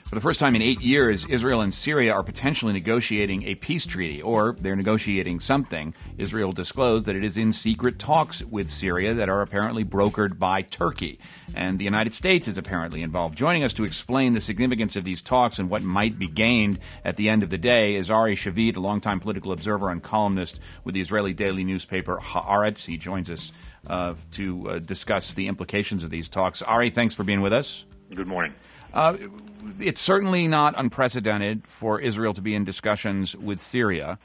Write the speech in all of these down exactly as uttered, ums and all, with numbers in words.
For the first time in eight years, Israel and Syria are potentially negotiating a peace treaty, or they're negotiating something. Israel disclosed that it is in secret talks with Syria that are apparently brokered by Turkey. And the United States is apparently involved. Joining us to explain the significance of these talks and what might be gained at the end of the day is Ari Shavit, a longtime political observer and columnist with the Israeli daily newspaper Haaretz. He joins us uh, to uh, discuss the implications of these talks. Ari, thanks for being with us. Good morning. Uh, it's certainly not unprecedented for Israel to be in discussions with Syria.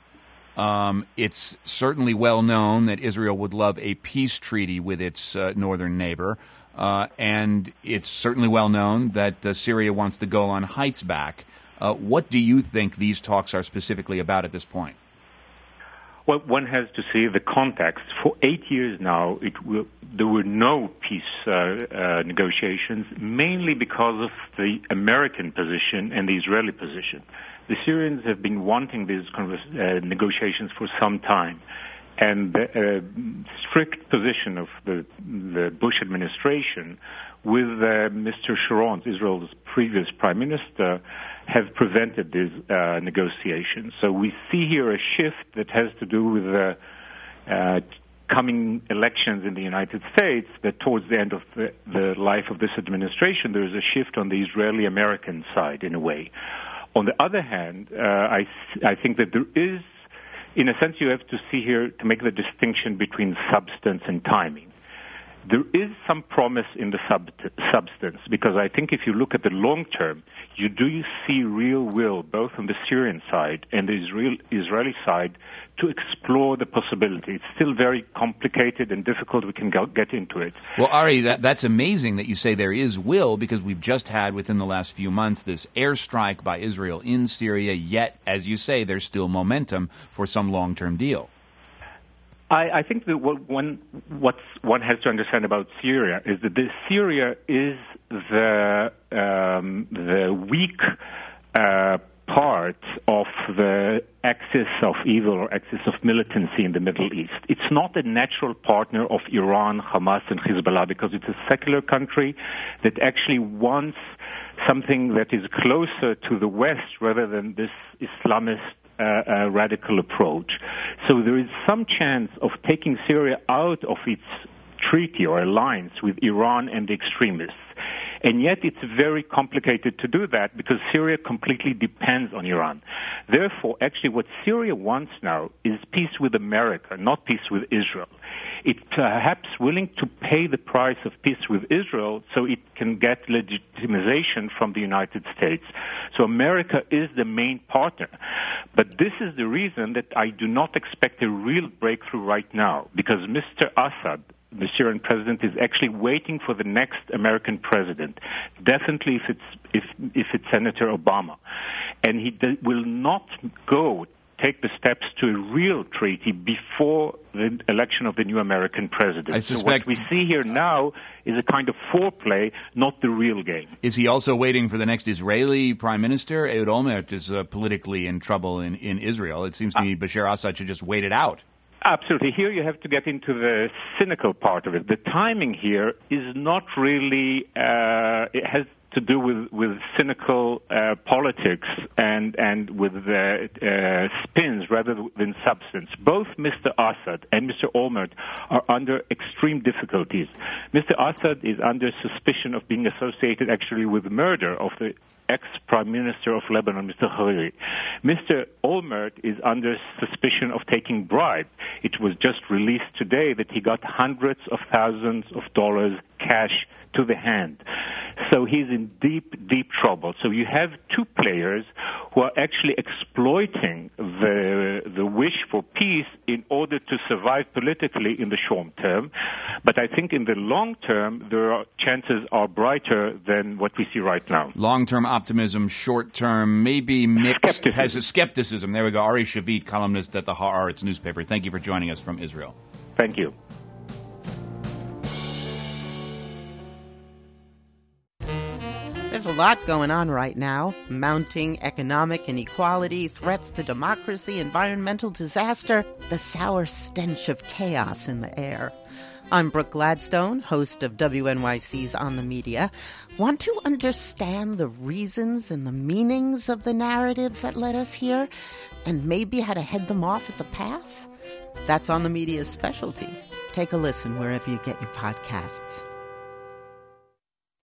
Um, it's certainly well known that Israel would love a peace treaty with its uh, northern neighbor. Uh, and it's certainly well known that uh, Syria wants the Golan Heights back. Uh, what do you think these talks are specifically about at this point? Well, one has to see the context. For eight years now, it will, there were no peace uh, uh, negotiations, mainly because of the American position and the Israeli position. The Syrians have been wanting these converse, uh, negotiations for some time. And the uh, strict position of the, the Bush administration with uh, Mister Sharon, Israel's previous prime minister, have prevented these uh, negotiations. So we see here a shift that has to do with the uh, coming elections in the United States, that towards the end of the, the life of this administration, there is a shift on the Israeli-American side in a way. On the other hand, uh, I, I think that there is, in a sense, you have to see here to make the distinction between substance and timing. There is some promise in the sub- substance, because I think if you look at the long term, you do see real will, both on the Syrian side and the Israel- Israeli side, to explore the possibility. It's still very complicated and difficult. We can go- get into it. Well, Ari, that, that's amazing that you say there is will, because we've just had, within the last few months, this airstrike by Israel in Syria, yet, as you say, there's still momentum for some long-term deal. I, I think that what one, what one has to understand about Syria is that this Syria is the um, the weak uh, part of the axis of evil or axis of militancy in the Middle East. It's not a natural partner of Iran, Hamas, and Hezbollah, because it's a secular country that actually wants something that is closer to the West rather than this Islamist Uh, uh, radical approach. So there is some chance of taking Syria out of its treaty or alliance with Iran and the extremists. And yet it's very complicated to do that, because Syria completely depends on Iran. Therefore, actually what Syria wants now is peace with America, not peace with Israel. It's perhaps willing to pay the price of peace with Israel so it can get legitimization from the United States. So America is the main partner. But this is the reason that I do not expect a real breakthrough right now, because Mister Assad, the Syrian president, is actually waiting for the next American president, definitely if it's if if it's Senator Obama, and he de- will not go take the steps to a real treaty before the election of the new American president. I suspect so what we see here now is a kind of foreplay, not the real game. Is he also waiting for the next Israeli prime minister? Ehud Olmert is uh, politically in trouble in, in Israel. It seems to me Bashar Assad should just wait it out. Absolutely. Here you have to get into the cynical part of it. The timing here is not really, uh, it has to do with, with cynical uh, politics and, and with uh, uh, spins rather than substance. Both Mister Assad and Mister Olmert are under extreme difficulties. Mister Assad is under suspicion of being associated actually with murder of the ex-Prime Minister of Lebanon, Mister Hariri. Mister Olmert is under suspicion of taking bribes. It was just released today that he got hundreds of thousands of dollars cash to the hand. So he's in deep, deep trouble. So you have two players who are actually exploiting the the wish for peace in order to survive politically in the short term. But I think in the long term, their chances are brighter than what we see right now. Long-term optimism, short-term, maybe mixed. Skepticism. Has a skepticism. There we go. Ari Shavit, columnist at the Haaretz newspaper. Thank you for joining us from Israel. Thank you. There's a lot going on right now. Mounting economic inequality, threats to democracy, environmental disaster, the sour stench of chaos in the air. I'm Brooke Gladstone, host of W N Y C's On the Media. Want to understand the reasons and the meanings of the narratives that led us here, and maybe how to head them off at the pass? That's On the Media's specialty. Take a listen wherever you get your podcasts.